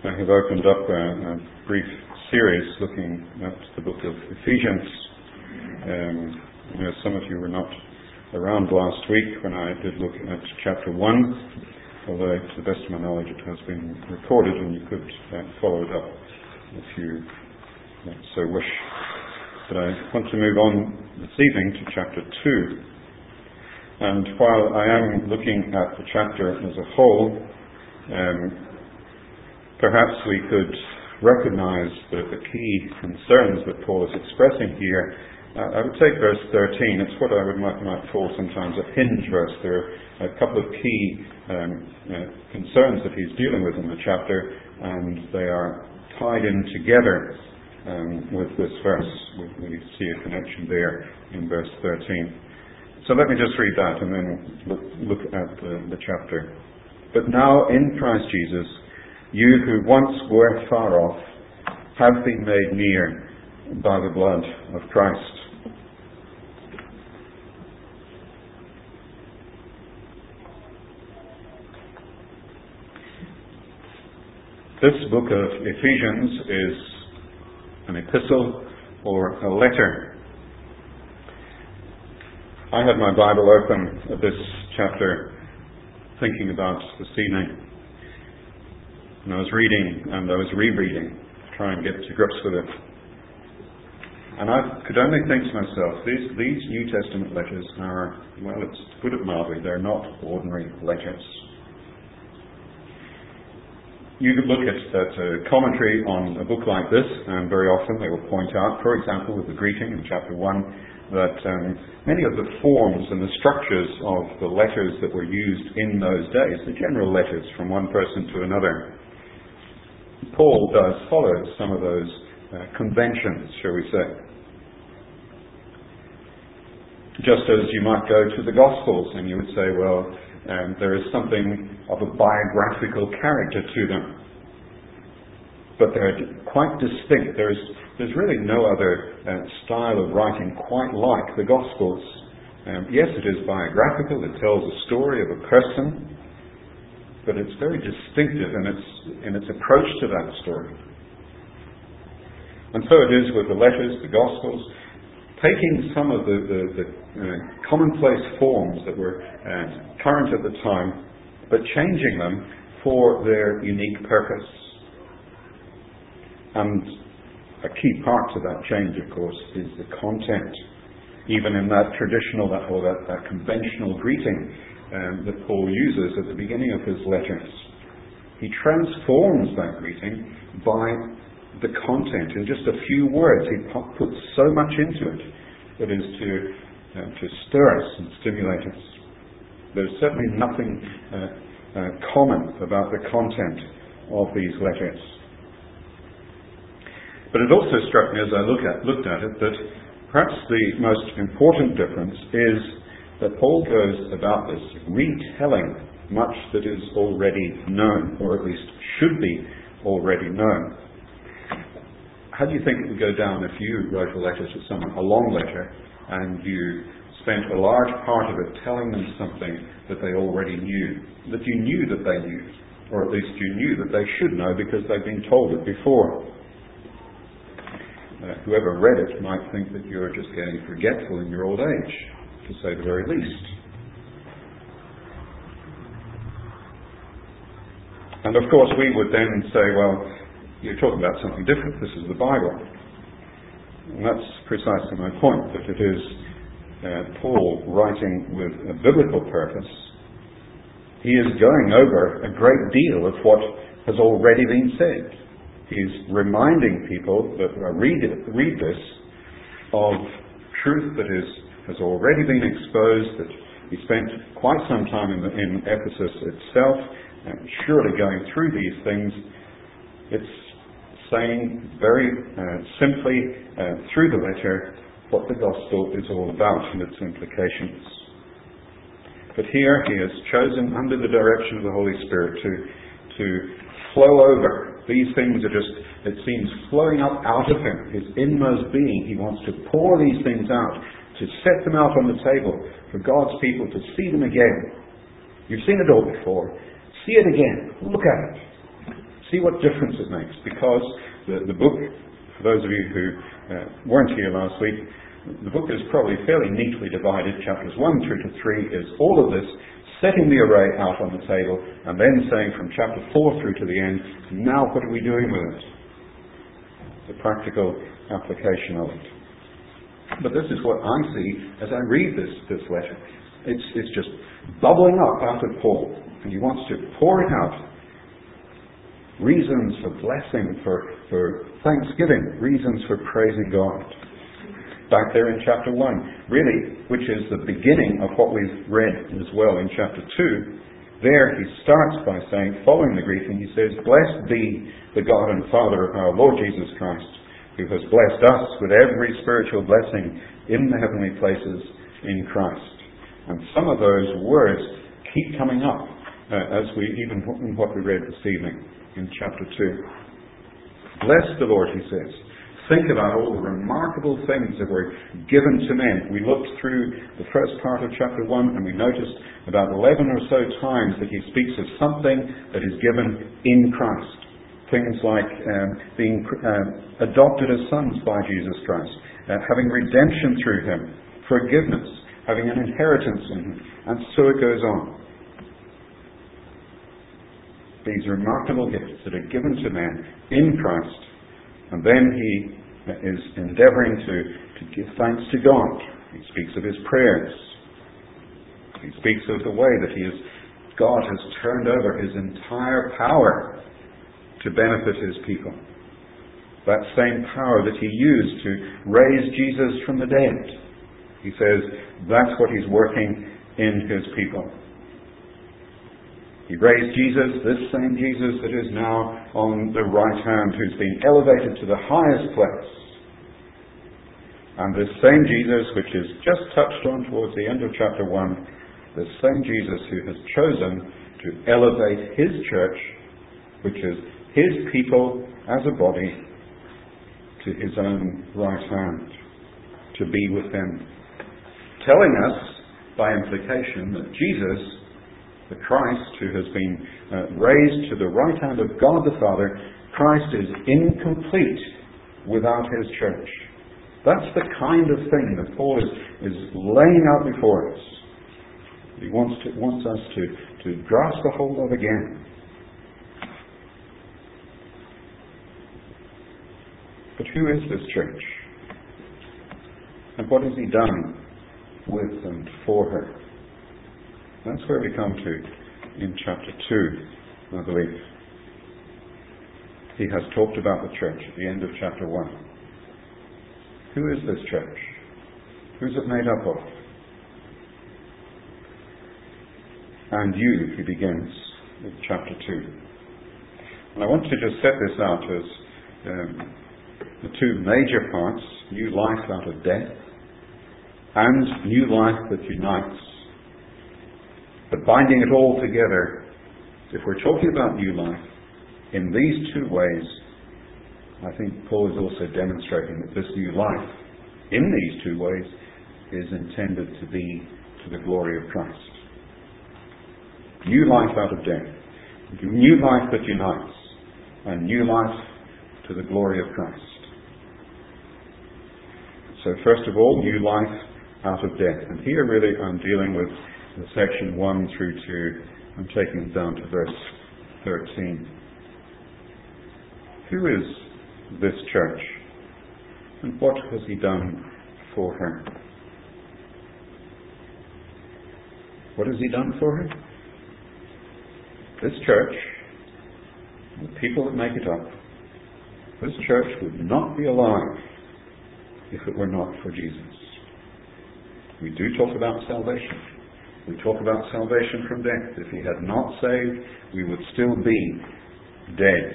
I have opened up a brief series looking at the book of Ephesians. Some of you were not around last week when I did look at chapter 1, although to the best of my knowledge it has been recorded and you could follow it up if you so wish. But I want to move on this evening to chapter 2. And while I am looking at the chapter as a whole, perhaps we could recognize the key concerns that Paul is expressing here. I would take verse 13. It's what I might call sometimes a hinge verse. There are a couple of key concerns that he's dealing with in the chapter, and they are tied in together with this verse. We see a connection there in verse 13. So let me just read that and then look at the chapter. But now in Christ Jesus, you who once were far off have been made near by the blood of Christ. This book of Ephesians is an epistle or a letter. I had my Bible open at this chapter thinking about this evening. And I was reading and I was rereading to try and get to grips with it. And I could only think to myself, these New Testament letters are, well, to put it mildly, they're not ordinary letters. You could look at a commentary on a book like this, and very often they will point out, for example, with the greeting in chapter 1, that many of the forms and the structures of the letters that were used in those days, the general letters from one person to another, Paul does follow some of those conventions, shall we say. Just as you might go to the Gospels and you would say, well, there is something of a biographical character to them. But they're quite distinct. There's really no other style of writing quite like the Gospels. Yes, it is biographical. It tells a story of a person. But it's very distinctive in its approach to that story. And so it is with the letters, the Gospels, taking some of the commonplace forms that were current at the time, but changing them for their unique purpose. And a key part to that change, of course, is the content. Even in that traditional, that conventional greeting that Paul uses at the beginning of his letters, he transforms that greeting by the content. In just a few words, he puts so much into it that is to stir us and stimulate us. There's certainly nothing common about the content of these letters. But it also struck me as I looked at it that perhaps the most important difference is that Paul goes about this retelling much that is already known, or at least should be already known. How do you think it would go down if you wrote a letter to someone, a long letter, and you spent a large part of it telling them something that they already knew, that you knew that they knew, or at least you knew that they should know because they've been told it before? Whoever read it might think that you're just getting forgetful in your old age, to say the very least. And of course we would then say, well, you're talking about something different. This is the Bible. And that's precisely my point, that it is Paul writing with a biblical purpose. He is going over a great deal of what has already been said. He's reminding people that read this of truth that has already been exposed, that he spent quite some time in Ephesus itself, surely going through these things. It's saying very simply through the letter what the gospel is all about and its implications. But here he has chosen, under the direction of the Holy Spirit, to flow over. These things are just, it seems, flowing up out of him, his inmost being. He wants to pour these things out, to set them out on the table for God's people to see them again. You've seen it all before. See it again. Look at it. See what difference it makes, because the book, for those of you who weren't here last week, the book is probably fairly neatly divided. Chapters 1 through to 3 is all of this, setting the array out on the table, and then saying from chapter 4 through to the end, now what are we doing with it? The practical application of it. But this is what I see as I read this letter. It's just bubbling up out of Paul, and he wants to pour it out. Reasons for blessing, for thanksgiving, reasons for praising God. Back there in chapter 1, really, which is the beginning of what we've read as well in chapter 2, there he starts by saying, following the greeting, he says, "Blessed be the God and Father of our Lord Jesus Christ, who has blessed us with every spiritual blessing in the heavenly places in Christ." And some of those words keep coming up, as we even in what we read this evening in chapter 2. Bless the Lord, he says. Think about all the remarkable things that were given to men. We looked through the first part of chapter 1 and we noticed about 11 or so times that he speaks of something that is given in Christ. Things like being adopted as sons by Jesus Christ, having redemption through him, forgiveness, having an inheritance in him, and so it goes on. These remarkable gifts that are given to man in Christ, and then he is endeavouring to give thanks to God. He speaks of his prayers. He speaks of the way that God has turned over his entire power to benefit his people. That same power that he used to raise Jesus from the dead. He says that's what he's working in his people. He raised Jesus, this same Jesus that is now on the right hand, who's been elevated to the highest place. And this same Jesus, which is just touched on towards the end of chapter 1, the same Jesus who has chosen to elevate his church, which is his people as a body, to his own right hand, to be with him. Telling us, by implication, that Jesus, the Christ who has been raised to the right hand of God the Father, Christ is incomplete without his church. That's the kind of thing that Paul is laying out before us. He wants us to grasp a hold of again. But who is this church? And what has he done with and for her? That's where we come to in chapter 2, I believe. He has talked about the church at the end of chapter 1. Who is this church? Who's it made up of? And you, he begins with chapter 2. And I want to just set this out as the two major parts: new life out of death and new life that unites. But binding it all together, if we're talking about new life, in these two ways, I think Paul is also demonstrating that this new life, in these two ways, is intended to be to the glory of Christ. New life out of death, new life that unites, and new life to the glory of Christ. So first of all, new life out of death. And here really I'm dealing with section 1 through to, I'm taking it down to verse 13. Who is this church? And what has he done for her? What has he done for her? This church, the people that make it up, this church would not be alive if it were not for Jesus. We do talk about salvation. We talk about salvation from death. If he had not saved, we would still be dead.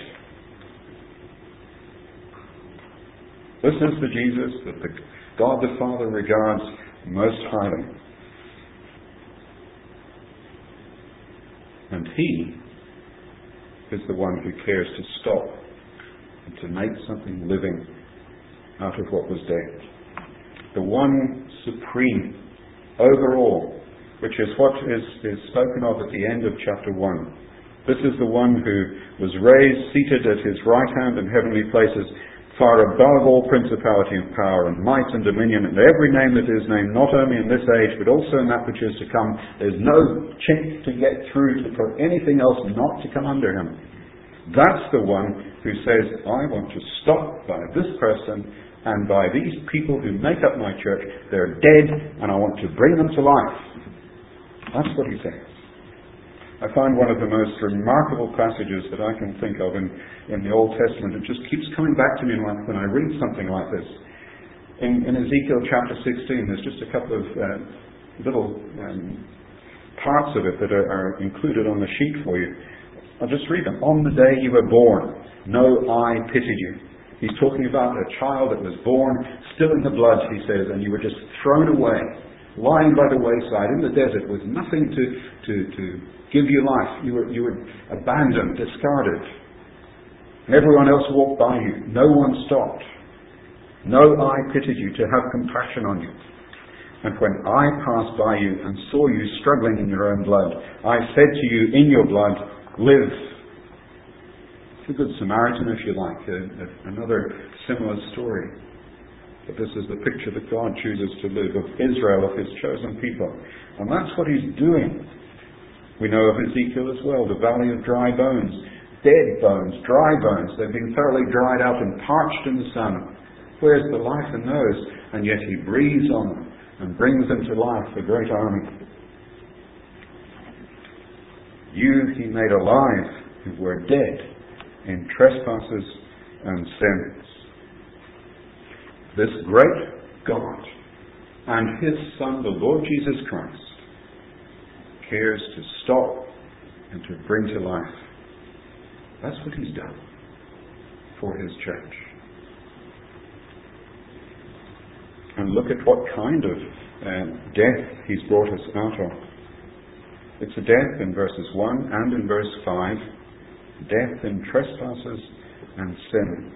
This is the Jesus that God the Father regards most highly. And he is the one who cares to stop and to make something living out of what was dead. The one supreme over all, which is what is spoken of at the end of chapter 1. This is the one who was raised, seated at his right hand in heavenly places, far above all principality and power and might and dominion and every name that is named, not only in this age but also in that which is to come. There's no chink to get through for anything else not to come under him. That's the one who says, I want to stop by this person and by these people who make up my church. They're dead and I want to bring them to life. That's what he says. I find one of the most remarkable passages that I can think of in the Old Testament. It just keeps coming back to me when I read something like this. In Ezekiel chapter 16, there's just a couple of little parts of it that are included on the sheet for you. I'll just read them. On the day you were born, no eye pitied you. He's talking about a child that was born, still in the blood, he says, and you were just thrown away, lying by the wayside in the desert with nothing to give you life. You were abandoned, discarded. Everyone else walked by you. No one stopped. No eye pitied you to have compassion on you. And when I passed by you and saw you struggling in your own blood, I said to you, in your blood, live. It's a Good Samaritan, if you like. Another similar story. But this is the picture that God chooses to live of Israel, of his chosen people. And that's what he's doing. We know of Ezekiel as well, the valley of dry bones, dead bones, dry bones. They've been thoroughly dried out and parched in the sun. Where's the life in those? And yet he breathes on them and brings them to life, a great army. You he made alive who were dead in trespasses and sins. This great God and his Son, the Lord Jesus Christ, cares to stop and to bring to life. That's what he's done for his church. And look at what kind of death he's brought us out of. It's a death in verses 1 and in verse 5. Death in trespasses and sins.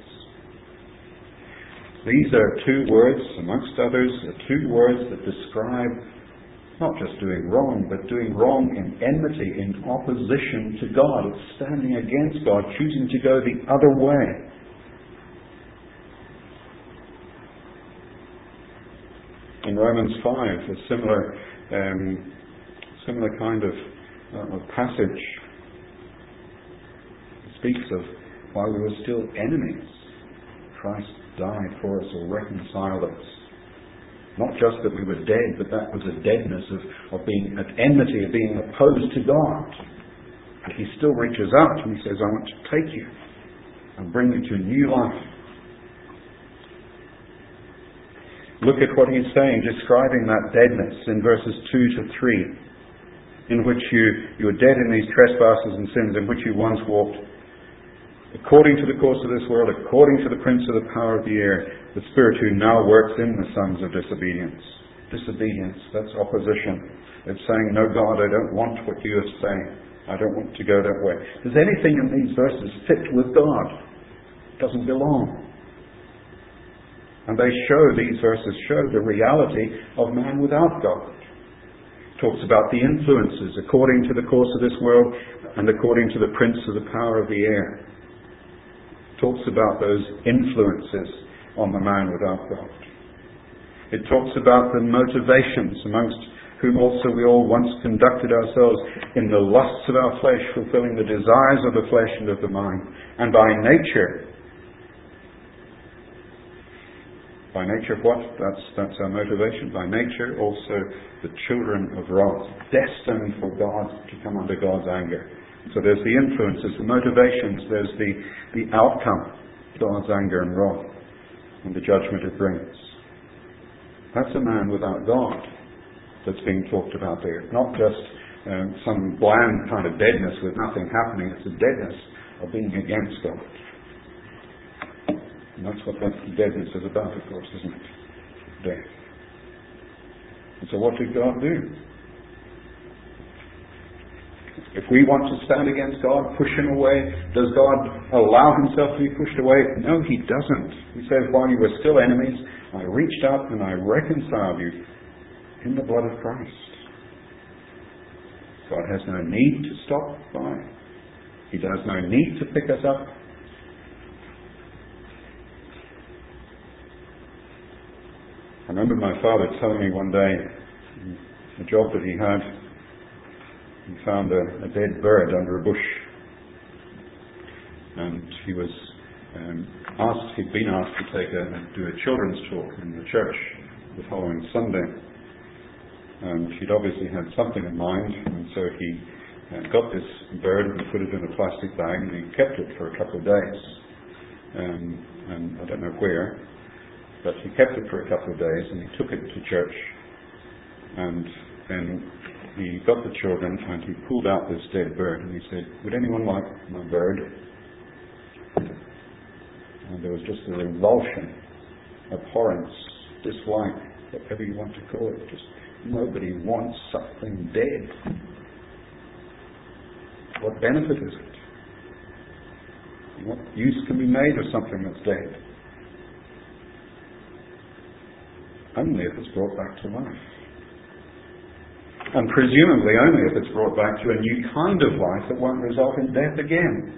These are two words, amongst others, two words that describe not just doing wrong, but doing wrong in enmity, in opposition to God. It's standing against God, choosing to go the other way. In Romans 5, a similar kind of passage speaks of while we were still enemies, Christ died for us or reconciled us. Not just that we were dead, but that was a deadness of being at enmity, of being opposed to God. And he still reaches out and he says, I want to take you and bring you to new life. Look at what he's saying, describing that deadness in verses 2 to 3, in which you were dead in these trespasses and sins in which you once walked, according to the course of this world, according to the prince of the power of the air, the spirit who now works in the sons of disobedience. Disobedience, that's opposition. It's saying, no God, I don't want what you are saying. I don't want to go that way. Does anything in these verses fit with God? It doesn't belong. And these verses show the reality of man without God. It talks about the influences according to the course of this world and according to the prince of the power of the air. Talks about those influences on the man without God. It talks about the motivations amongst whom also we all once conducted ourselves in the lusts of our flesh, fulfilling the desires of the flesh and of the mind. And by nature what? That's our motivation. By nature also the children of wrath, destined for God to come under God's anger. So there's the influences, the motivations, there's the outcome, God's anger and wrath, and the judgment it brings. That's a man without God that's being talked about there. Not just some bland kind of deadness with nothing happening. It's a deadness of being against God. And that's what that deadness is about, of course, isn't it? Death. And so what did God do? If we want to stand against God, push him away, does God allow himself to be pushed away? No, he doesn't. He says, while you were still enemies, I reached out and I reconciled you in the blood of Christ. God has no need to stop by He has no need to pick us up. I remember my father telling me one day, the job that he had, he found a dead bird under a bush. And he was he'd been asked to do a children's talk in the church the following Sunday. And he'd obviously had something in mind, and so he got this bird and put it in a plastic bag, and he kept it for a couple of days. And I don't know where, but he kept it for a couple of days, and he took it to church. And then he got the children, and he pulled out this dead bird, and he said, "Would anyone like my bird?" And there was just a revulsion, abhorrence, dislike, whatever you want to call it. Just nobody wants something dead. What benefit is it? What use can be made of something that's dead? Only if it's brought back to life. And presumably only if it's brought back to a new kind of life that won't result in death again.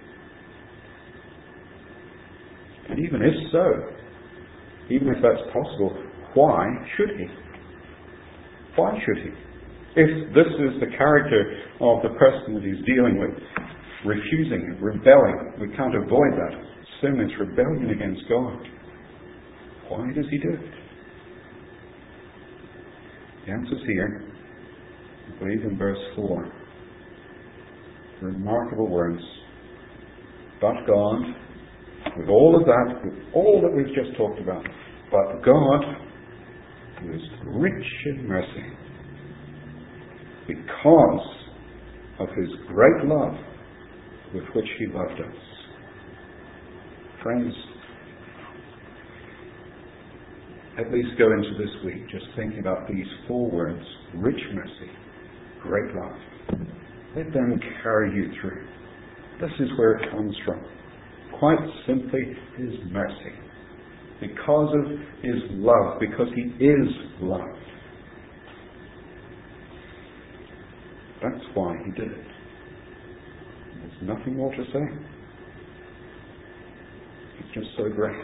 And even if so, even if that's possible, why should he? Why should he? If this is the character of the person that he's dealing with, refusing, rebelling, we can't avoid that. Sin is rebellion against God. Why does he do it? The answer's here. I believe in verse 4. Remarkable words. But God, with all of that, with all that we've just talked about, but God, who is rich in mercy, because of his great love with which he loved us. Friends, at least go into this week just thinking about these 4 words: rich mercy, great love. Let them carry you through. This is where it comes from. Quite simply, his mercy. Because of his love, because he is love. That's why he did it. There's nothing more to say. It's just so great.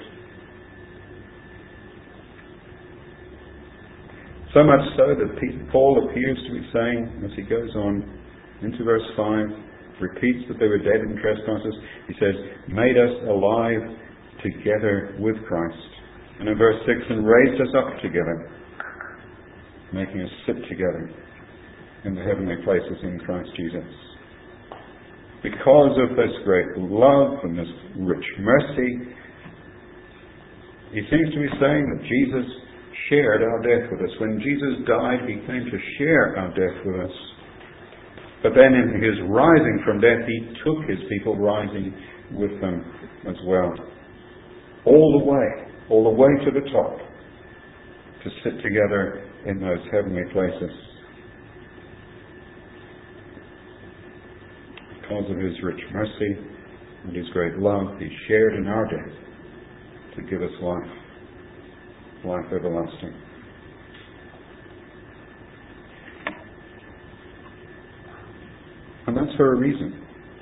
So much so that Paul appears to be saying, as he goes on into verse 5, repeats that they were dead in trespasses. He says, made us alive together with Christ. And in verse 6, and raised us up together, making us sit together in the heavenly places in Christ Jesus. Because of this great love and this rich mercy, he seems to be saying that Jesus shared our death with us. When Jesus died, he came to share our death with us. But then in his rising from death, he took his people rising with them as well. All the way to the top, to sit together in those heavenly places. Because of his rich mercy and his great love, he shared in our death to give us life everlasting. And that's for a reason.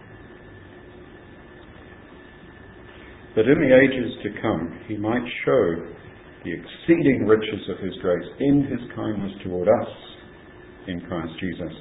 That in the ages to come, he might show the exceeding riches of his grace in his kindness toward us in Christ Jesus.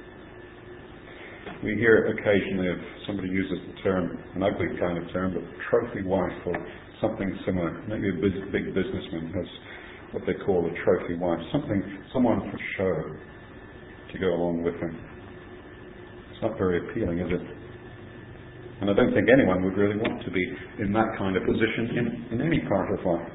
We hear occasionally of somebody uses the term, an ugly kind of term, but trophy wife or something similar. Maybe a big businessman has what they call a trophy wife, someone for show to go along with him. It's not very appealing, is it? And I don't think anyone would really want to be in that kind of position in any part of life.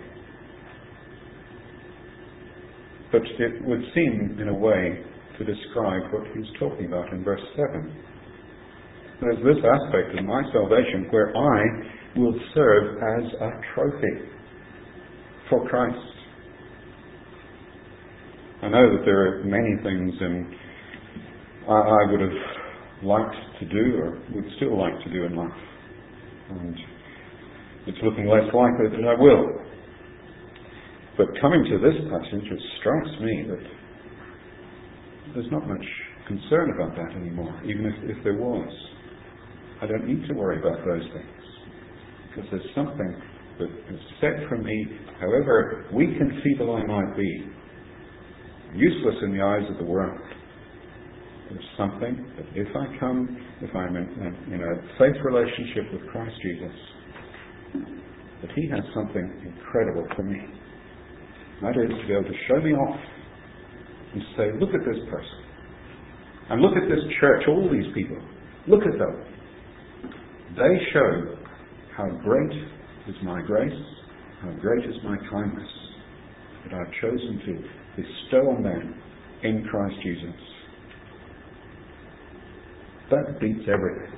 But it would seem, in a way, to describe what he's talking about in verse 7. There's this aspect of my salvation where I will serve as a trophy for Christ. I know that there are many things I would have liked to do or would still like to do in life. And it's looking less likely that I will. But coming to this passage, it strikes me that there's not much concern about that anymore, even if there was. I don't need to worry about those things. Because there's something that is set for me, however weak and feeble I might be, useless in the eyes of the world. There's something that if I'm in a faith relationship with Christ Jesus, that He has something incredible for me. That is to be able to show me off and say, look at this person. And look at this church, all these people. Look at them. They show how great is my grace, how great is my kindness that I've chosen to bestow on them in Christ Jesus. That beats everything.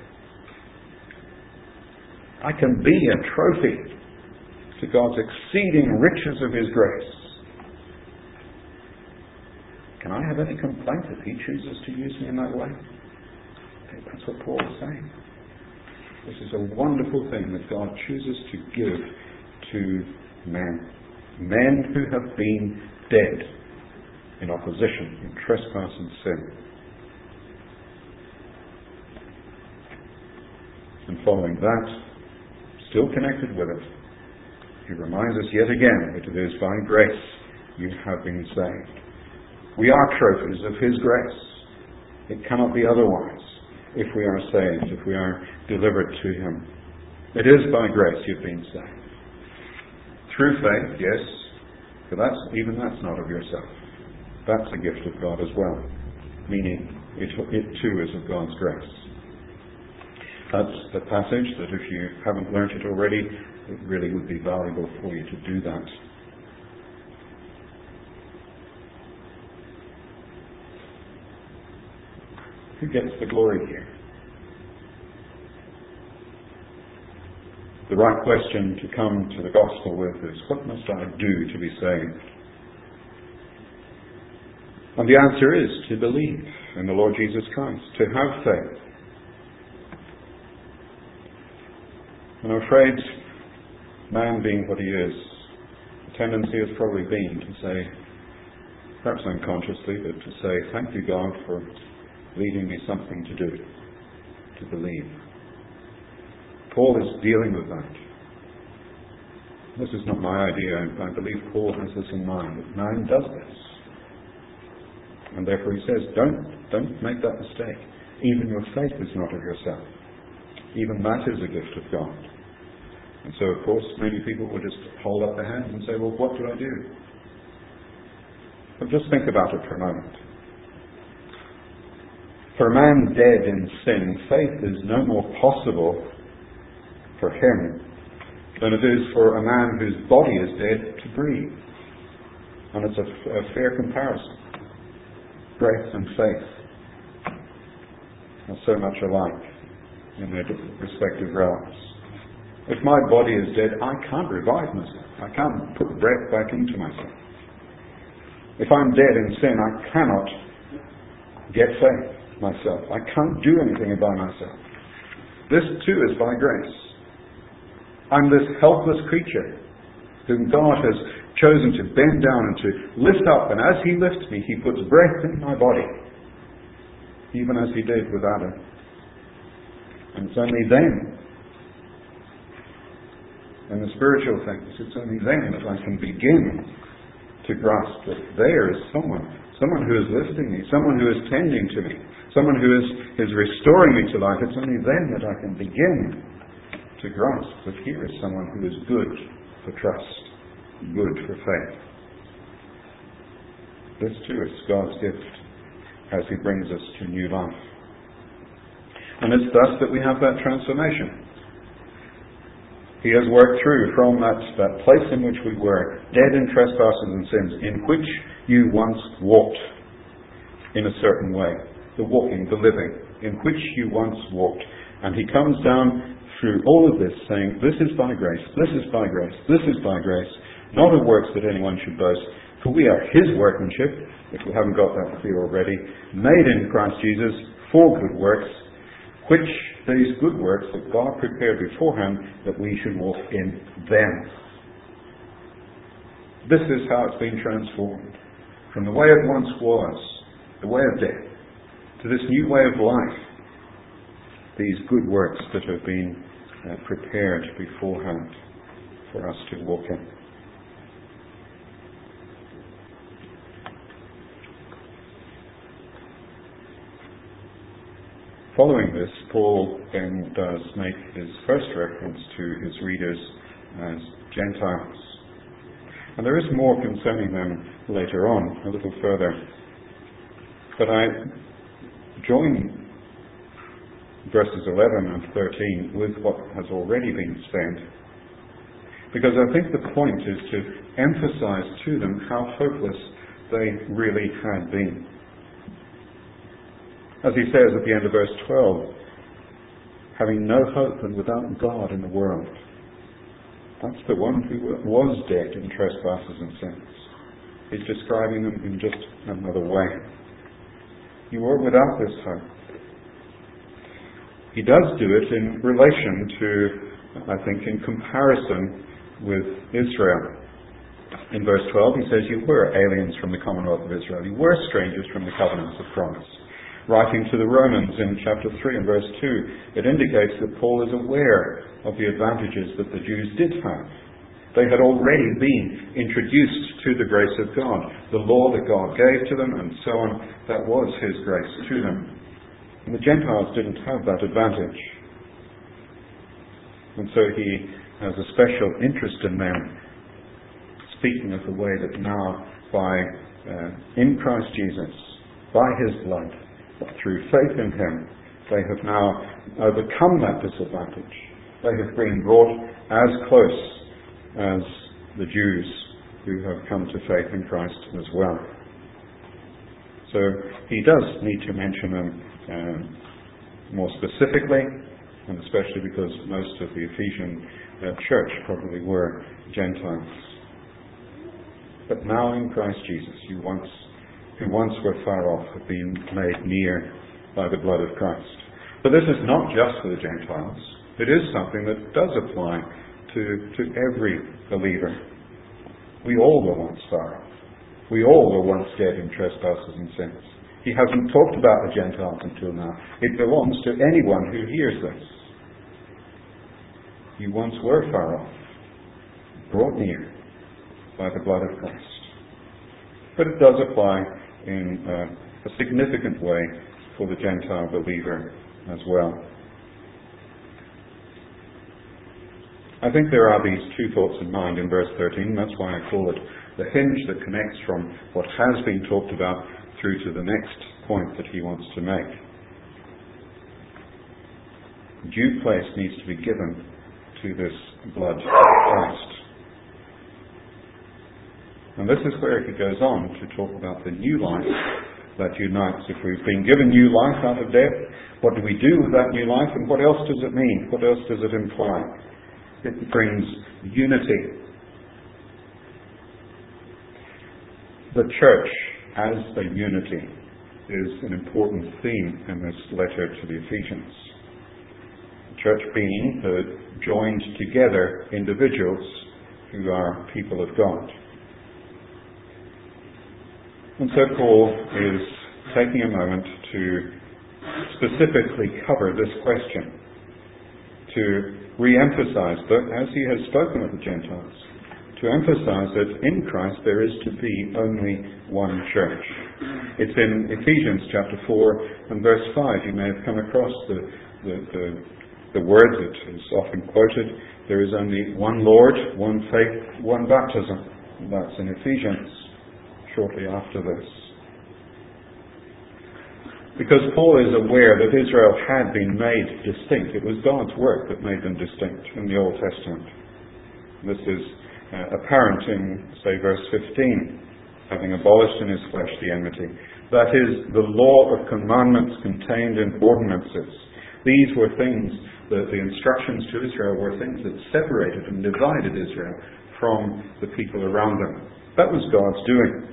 I can be a trophy to God's exceeding riches of His grace. Can I have any complaint if He chooses to use me in that way? That's what Paul is saying. This is a wonderful thing that God chooses to give to men. Men who have been dead in opposition, in trespass and sin. And following that, still connected with it, He reminds us yet again that it is by grace you have been saved. We are trophies of His grace. It cannot be otherwise if we are saved, if we are delivered to Him. It is by grace you've been saved. Through faith, yes, but that's not of yourself. That's a gift of God as well, meaning it too is of God's grace. That's the passage that if you haven't learnt it already, it really would be valuable for you to do that. Who gets the glory here? The right question to come to the gospel with is, what must I do to be saved? And the answer is to believe in the Lord Jesus Christ, to have faith. And I'm afraid, man being what he is, the tendency has probably been to say, perhaps unconsciously, but to say, thank you God for leading me something to do, to believe. Paul is dealing with that. This is not my idea. I believe Paul has this in mind, that man does this. And therefore he says, don't make that mistake. Even your faith is not of yourself. Even that is a gift of God. And so, of course, many people will just hold up their hands and say, well, what do I do? But just think about it for a moment. For a man dead in sin, faith is no more possible for him than it is for a man whose body is dead to breathe. And it's a fair comparison. Grace and faith are so much alike in their respective realms. If my body is dead, I can't revive myself. I can't put breath back into myself. If I'm dead in sin, I cannot get faith myself. I can't do anything by myself. This too is by grace. I'm this helpless creature whom God has chosen to bend down and to lift up, and as He lifts me, He puts breath in my body, even as He did with Adam. And it's only then, in the spiritual things, it's only then that I can begin to grasp that there is someone who is lifting me, someone who is tending to me, someone who is restoring me to life. It's only then that I can begin to grasp that here is someone who is good for trust, good for faith. This too is God's gift as He brings us to new life. And it's thus that we have that transformation. He has worked through from that place in which we were, dead in trespasses and sins, in which you once walked in a certain way. The walking, the living, in which you once walked. And He comes down through all of this saying, this is by grace, this is by grace, this is by grace, not of works that anyone should boast, for we are His workmanship, if we haven't got that clear already, made in Christ Jesus for good works, which these good works that God prepared beforehand that we should walk in them. This is how it's been transformed. From the way it once was, the way of death, to this new way of life, these good works that have been prepared beforehand for us to walk in. Following this, Paul then does make his first reference to his readers as Gentiles. And there is more concerning them later on, a little further. But I join verses 11 and 13 with what has already been said, because I think the point is to emphasize to them how hopeless they really had been. As he says at the end of verse 12, having no hope and without God in the world. That's the one who was dead in trespasses and sins. He's describing them in just another way. You were without this hope. He does do it in relation to, I think, in comparison with Israel. In verse 12 he says, you were aliens from the commonwealth of Israel. You were strangers from the covenants of promise. Writing to the Romans in chapter 3 and verse 2, it indicates that Paul is aware of the advantages that the Jews did have. They had already been introduced to the grace of God, the law that God gave to them, and so on. That was his grace to them. And the Gentiles didn't have that advantage. And so he has a special interest in them, speaking of the way that now, in Christ Jesus, by his blood, through faith in him, they have now overcome that disadvantage. They have been brought as close as the Jews who have come to faith in Christ as well. So he does need to mention them more specifically, and especially because most of the Ephesian church probably were Gentiles. But now in Christ Jesus, who once were far off have been made near by the blood of Christ. But this is not just for the Gentiles. It is something that does apply to every believer. We all were once far off. We all were once dead in trespasses and sins. He hasn't talked about the Gentiles until now. It belongs to anyone who hears this. You once were far off, brought near by the blood of Christ. But it does apply in a significant way for the Gentile believer as well. I think there are these two thoughts in mind in verse 13. That's why I call it the hinge that connects from what has been talked about through to the next point that he wants to make. Due place needs to be given to this blood of Christ. And this is where he goes on to talk about the new life that unites. If we've been given new life out of death, what do we do with that new life, and what else does it mean? What else does it imply? It brings unity. The church as a unity is an important theme in this letter to the Ephesians. The church being the joined together individuals who are people of God. And so Paul is taking a moment to specifically cover this question, to re-emphasize that, as he has spoken of the Gentiles, to emphasize that in Christ there is to be only one church. It's in Ephesians chapter 4 and verse 5. You may have come across the word that is often quoted. There is only one Lord, one faith, one baptism. And that's in Ephesians, shortly after this. Because Paul is aware that Israel had been made distinct. It was God's work that made them distinct in the Old Testament. This is apparent in, say, verse 15, having abolished in his flesh the enmity. That is, the law of commandments contained in ordinances. These were things, the instructions to Israel were things that separated and divided Israel from the people around them. That was God's doing.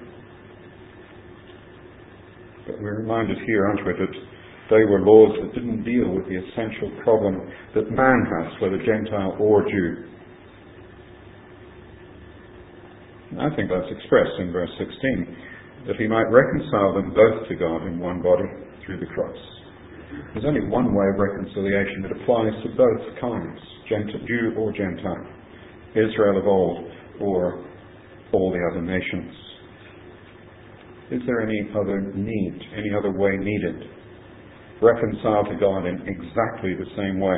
But we're reminded here, aren't we, that they were laws that didn't deal with the essential problem that man has, whether Gentile or Jew. And I think that's expressed in verse 16, that he might reconcile them both to God in one body through the cross. There's only one way of reconciliation that applies to both kinds, Jew or Gentile, Israel of old or all the other nations. Is there any other need, any other way needed? Reconcile to God in exactly the same way.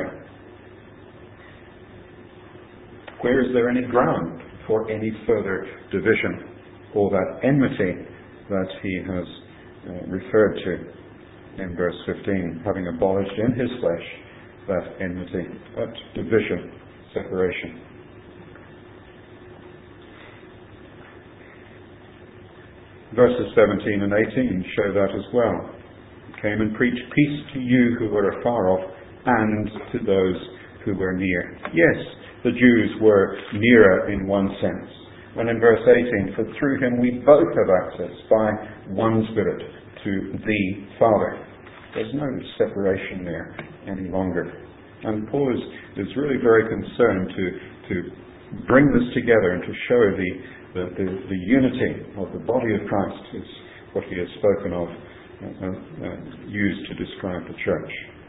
Where is there any ground for any further division or that enmity that he has referred to in verse 15, having abolished in his flesh that enmity, that division, separation? Verses 17 and 18 show that as well. He came and preached peace to you who were afar off and to those who were near. Yes, the Jews were nearer in one sense. When in verse 18, for through him we both have access by one Spirit to the Father. There's no separation there any longer. And Paul is really very concerned to bring this together and to show the unity of the body of Christ is what he has spoken of, used to describe the church.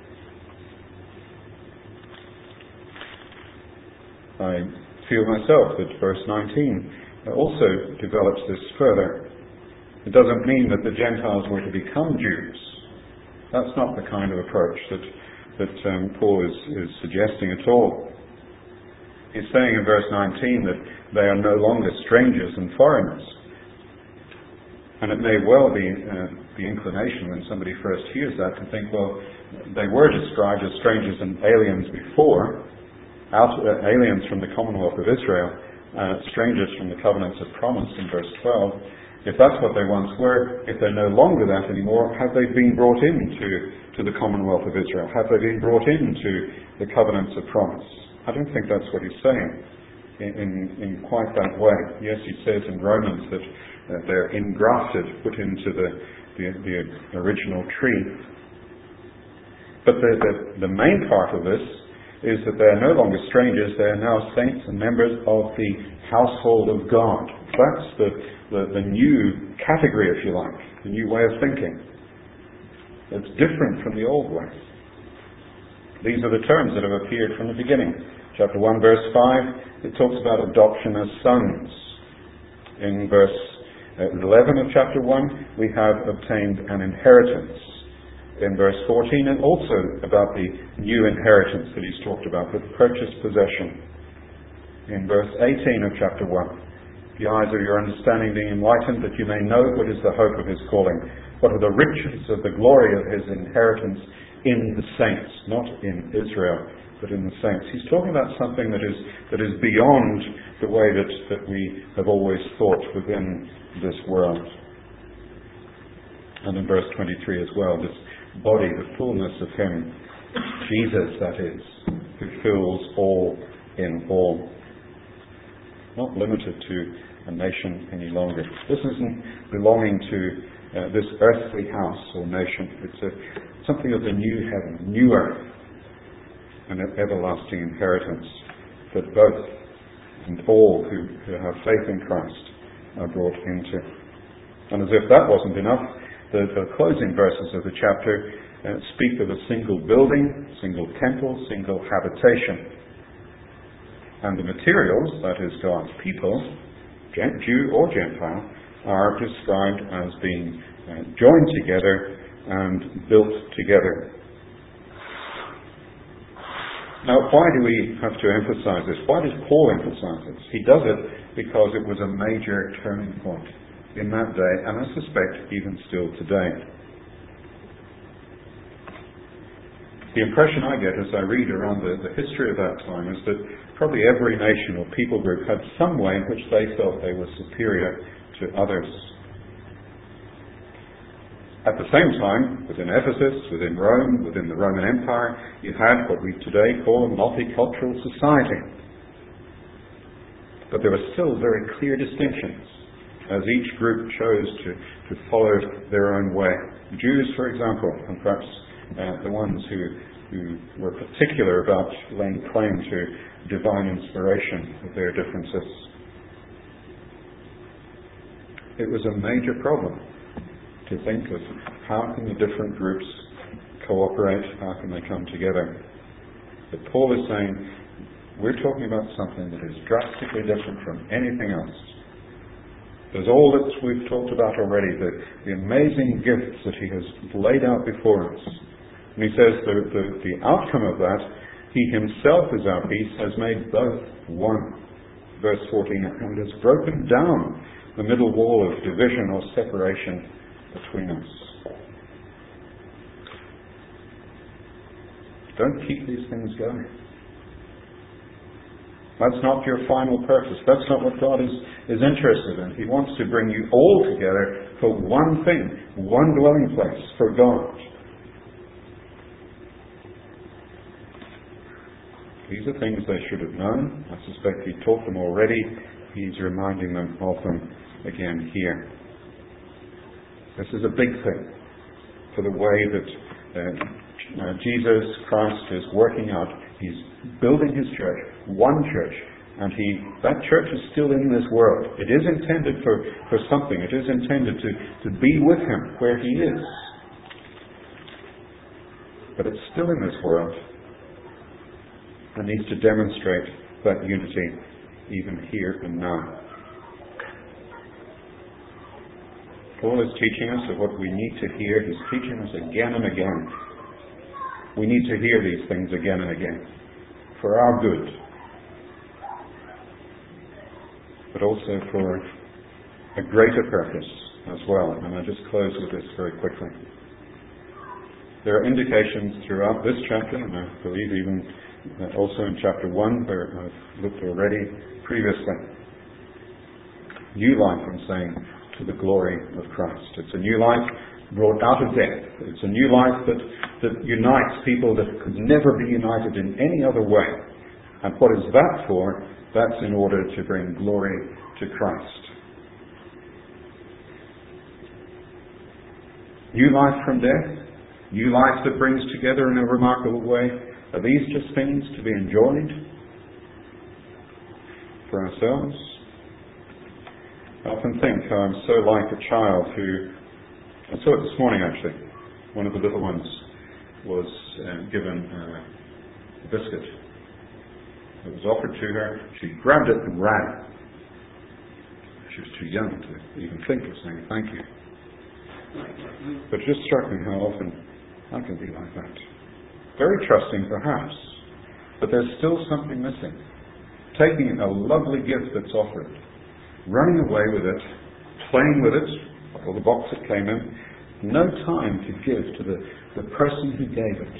I feel myself that verse 19 also develops this further. It doesn't mean that the Gentiles were to become Jews. That's not the kind of approach that Paul is suggesting at all. He's saying in verse 19 that they are no longer strangers and foreigners. And it may well be the inclination when somebody first hears that to think, well, they were described as strangers and aliens before, aliens from the Commonwealth of Israel, strangers from the covenants of promise in verse 12. If that's what they once were, if they're no longer that anymore, have they been brought into the Commonwealth of Israel? Have they been brought into the covenants of promise? I don't think that's what he's saying in quite that way. Yes, he says in Romans that they're engrafted, put into the original tree. But the main part of this is that they're no longer strangers, they're now saints and members of the household of God. That's the new category, if you like, the new way of thinking. It's different from the old way. These are the terms that have appeared from the beginning. Chapter 1, verse 5, it talks about adoption as sons. In verse 11 of chapter 1, we have obtained an inheritance. In verse 14, and also about the new inheritance that he's talked about, the purchased possession. In verse 18 of chapter 1, the eyes of your understanding being enlightened, that you may know what is the hope of his calling, what are the riches of the glory of his inheritance in the saints, not in Israel, but in the saints. He's talking about something that is beyond the way that we have always thought within this world. And in verse 23 as well, this body, the fullness of him, Jesus that is, who fills all in all. Not limited to a nation any longer. This isn't belonging to this earthly house or nation. It's something of the new heaven, new earth, and an everlasting inheritance that both and all who have faith in Christ are brought into. And as if that wasn't enough, the closing verses of the chapter speak of a single building, single temple, single habitation. And the materials, that is God's people, Jew or Gentile, are described as being joined together and built together. Now, why do we have to emphasize this? Why does Paul emphasize this? He does it because it was a major turning point in that day, and I suspect even still today. The impression I get as I read around the history of that time is that probably every nation or people group had some way in which they felt they were superior to others. At the same time, within Ephesus, within Rome, within the Roman Empire, you had what we today call a multicultural society. But there were still very clear distinctions as each group chose to follow their own way. The Jews, for example, and perhaps the ones who were particular about laying claim to divine inspiration with their differences. It was a major problem to think of how can the different groups cooperate? How can they come together? But Paul is saying, we're talking about something that is drastically different from anything else. There's all that we've talked about already, the amazing gifts that he has laid out before us. And he says the outcome of that, he himself is our peace, has made both one. Verse 14, and has broken down the middle wall of division or separation between us. Don't keep these things going. That's not your final purpose. That's not what God is interested in. He wants to bring you all together for one thing, one dwelling place for God. These are things they should have known. I suspect he taught them already. He's reminding them of them again here. This is a big thing for the way that Jesus Christ is working out. He's building his church, one church, and that church is still in this world. It is intended for something. It is intended to be with him where he is. But it's still in this world and needs to demonstrate that unity even here and now. Paul is teaching us of what we need to hear. He's teaching us again and again. We need to hear these things again and again for our good, but also for a greater purpose as well. And I'll just close with this very quickly. There are indications throughout this chapter, and I believe even also in chapter 1, where I've looked already previously. New life, I'm saying, to the glory of Christ. It's a new life brought out of death. It's a new life that unites people that could never be united in any other way. And what is that for? That's in order to bring glory to Christ. New life from death, new life that brings together in a remarkable way. Are these just things to be enjoyed for ourselves? I often think I'm so like a child who, I saw it this morning actually, one of the little ones was given a biscuit. It was offered to her, she grabbed it and ran. She was too young to even think of saying thank you. But it just struck me how often I can be like that. Very trusting perhaps, but there's still something missing. Taking a lovely gift that's offered, running away with it, playing with it, or the box it came in, no time to give to the person who gave it.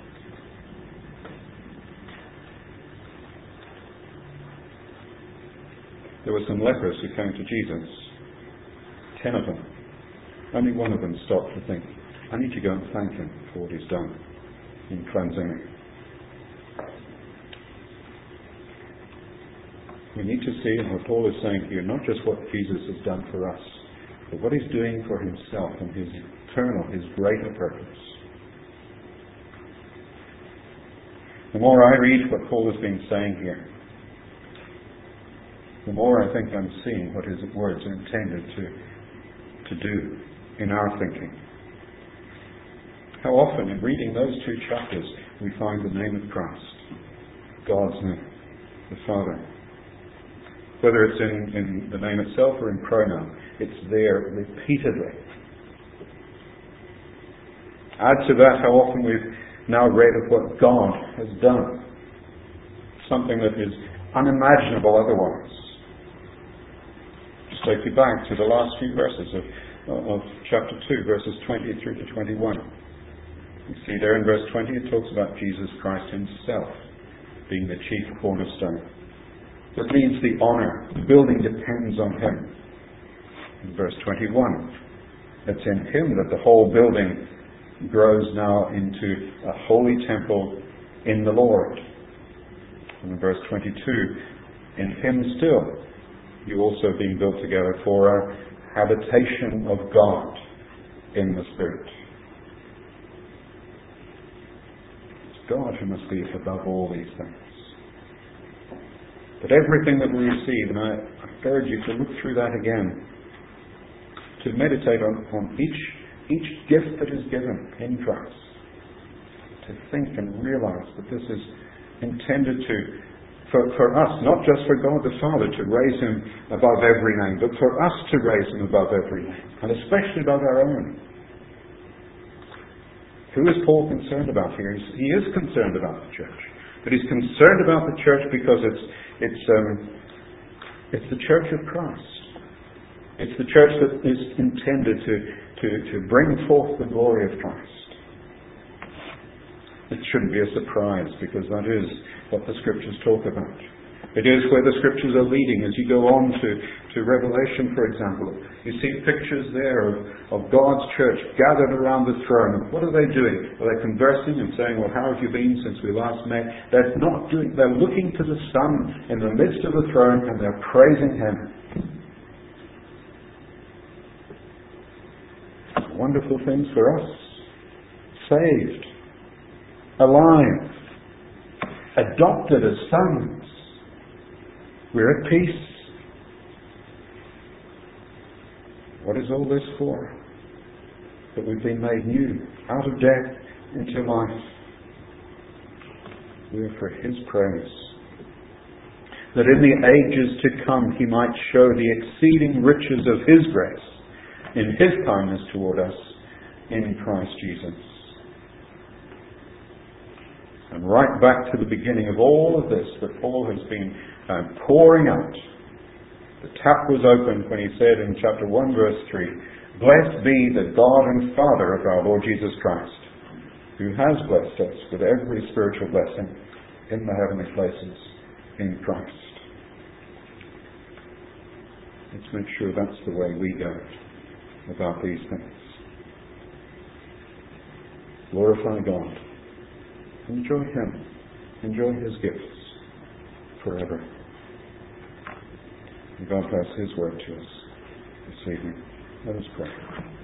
There were some lepers who came to Jesus, 10 of them. Only one of them stopped to think, I need to go and thank him for what he's done in cleansing me. We need to see what Paul is saying here, not just what Jesus has done for us, but what he's doing for himself and his eternal, his greater purpose. The more I read what Paul has been saying here, the more I think I'm seeing what his words are intended to do in our thinking. How often in reading those two chapters we find the name of Christ, God's name, the Father. Whether it's in the name itself or in pronoun, it's there repeatedly. Add to that how often we've now read of what God has done. Something that is unimaginable otherwise. Just take you back to the last few verses of chapter 2, verses 20 through to 21. You see there in verse 20 it talks about Jesus Christ himself being the chief cornerstone. That means the honor, the building depends on him. In verse 21, it's in him that the whole building grows now into a holy temple in the Lord. And in verse 22, in him still, you also being built together for a habitation of God in the Spirit. It's God who must be above all these things. But everything that we receive, and I urge you to look through that again, to meditate on each gift that is given in Christ. to think and realize that this is intended for us, not just for God the Father to raise him above every name, but for us to raise him above every name, and especially above our own. Who is Paul concerned about here? He is concerned about the church. But he's concerned about the church because it's the church of Christ. It's the church that is intended to bring forth the glory of Christ. It shouldn't be a surprise, because that is what the Scriptures talk about. It is where the Scriptures are leading. As you go on to Revelation, for example, you see pictures there of God's church gathered around the throne. What are they doing? Are they conversing and saying, well, how have you been since we last met? They're looking to the Son in the midst of the throne, and they're praising him. Wonderful things for us. Saved. Alive. Adopted as sons. We're at peace. What is all this for? That we've been made new, out of death into life. We are for his praise. That in the ages to come he might show the exceeding riches of his grace in his kindness toward us in Christ Jesus. And right back to the beginning of all of this that Paul has been pouring out. The tap was opened when he said in chapter 1 verse 3, "Blessed be the God and Father of our Lord Jesus Christ, who has blessed us with every spiritual blessing in the heavenly places in Christ." Let's make sure that's the way we go about these things. Glorify God. Enjoy him. Enjoy his gifts forever. And God bless his word to us this evening. Let us pray.